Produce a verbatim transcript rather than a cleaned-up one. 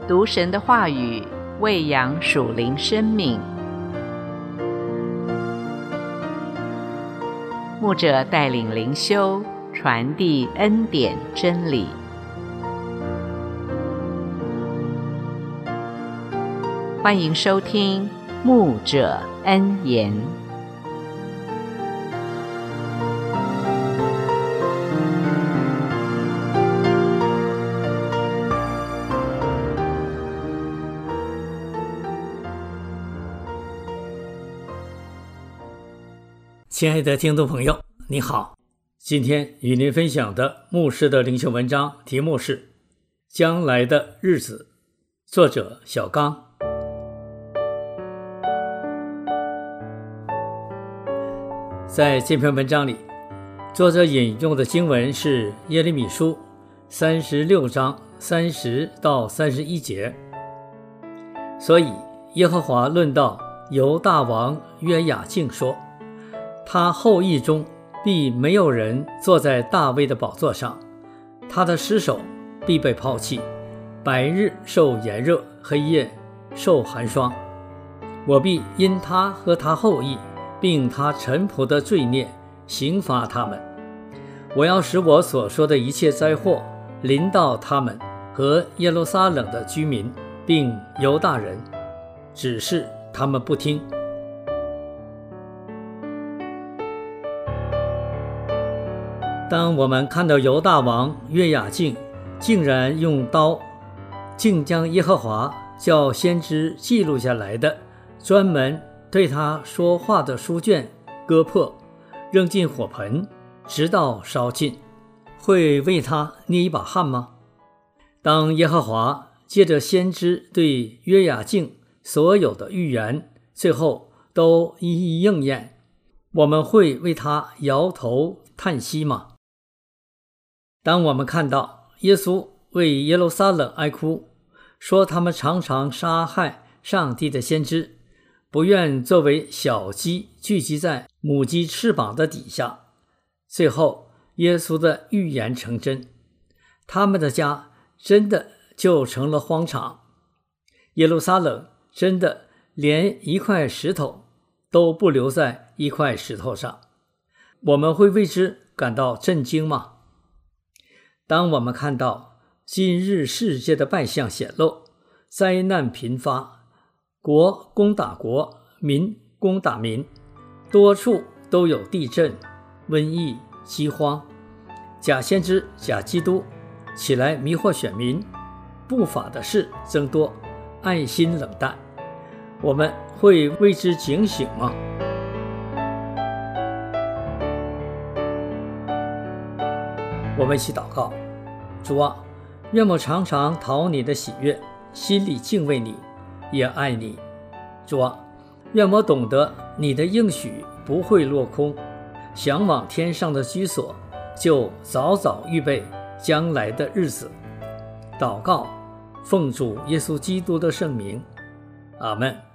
读神的话语，喂养属灵生命。牧者带领灵修，传递恩典真理。欢迎收听牧者恩言。 亲爱的听众朋友，你好，今天与您分享的牧师的灵修文章题目是《将来的日子》，作者小刚。在这篇文章里，作者引用的经文是耶利米书三十六章三十到三十一节。所以耶和华论到犹大王约雅敬说，他后裔中必没有人坐在大卫的宝座上，他的尸首必被抛弃，白日受炎热，黑夜受寒霜。我必因他和他后裔并他臣仆的罪孽刑罚他们。我要使我所说的一切灾祸临到他们和耶路撒冷的居民并犹大人，只是他们不听。当我们看到犹大王约雅敬竟然用刀竟将耶和华叫先知记录下来的专门对他说话的书卷割破，扔进火盆，直到烧尽，会为他捏一把汗吗？当耶和华借着先知对约雅敬所有的预言最后都一一应验，我们会为他摇头叹息吗？当我们看到耶稣为耶路撒冷哀哭，说他们常常杀害上帝的先知，不愿作为小鸡聚集在母鸡翅膀的底下，最后耶稣的预言成真，他们的家真的就成了荒场，耶路撒冷真的连一块石头都不留在一块石头上。我们会为之感到震惊吗？当我们看到今日世界的败相显露，灾难频发，国攻打国，民攻打民，多处都有地震、瘟疫、饥荒，假先知、假基督起来迷惑选民，不法的事增多，爱心冷淡，我们会为之警醒吗？我们一起祷告。主啊，愿我常常讨你的喜悦，心里敬畏你，也爱你。主啊，愿我懂得你的应许不会落空，向往天上的居所，就早早预备将来的日子。祷告，奉主耶稣基督的圣名，阿们。